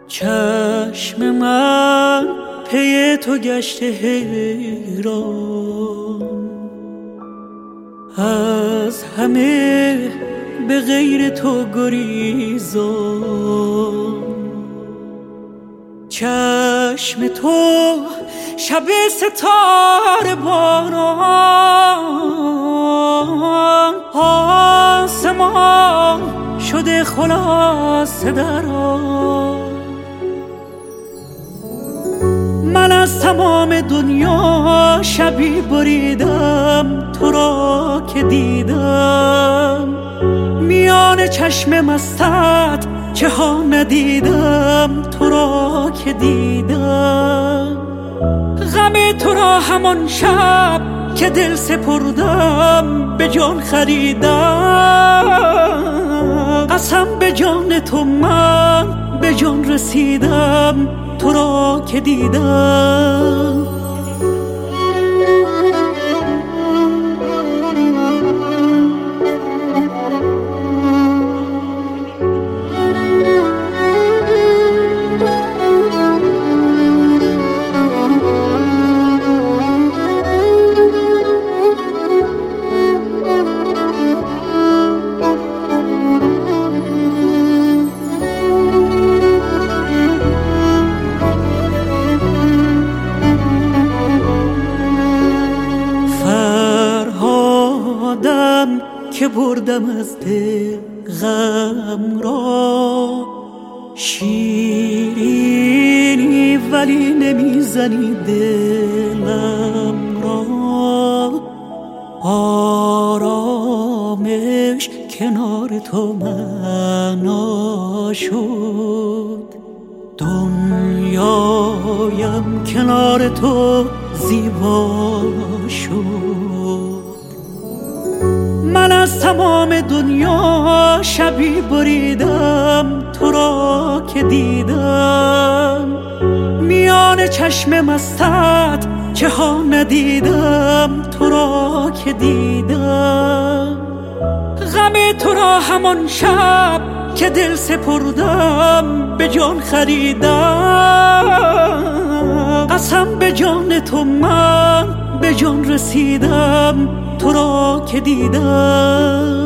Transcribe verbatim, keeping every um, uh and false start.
چشم من پی تو گشته حیران، از همه به غیر تو گریزان. چشم تو شب ستاره باران، آسمان شده خلاصه در آن. من از تمام دنیا شبی بریدم، تو را که دیدم میان چشم مستت چه ها ندیدم، تو را که دیدم. غم تو را همان شب که دل سپردم به جان خریدم. قسم به جان تو من به جان رسیدم، تو را که دیدم. که بردم از دل غم را، شیرینی ولی نمیزنی دلم را. آرامش کنار تو معنا شد، دنیایم کنار تو زیبا شد. من از تمام دنیا شبی بریدم، تو را که دیدم میان چشم مستت چه ها ندیدم، تو را که دیدم. غم تو را همان شب که دل سپردم به جان خریدم. قسم به جان تو من به جان رسیدم، تو را که دیدم.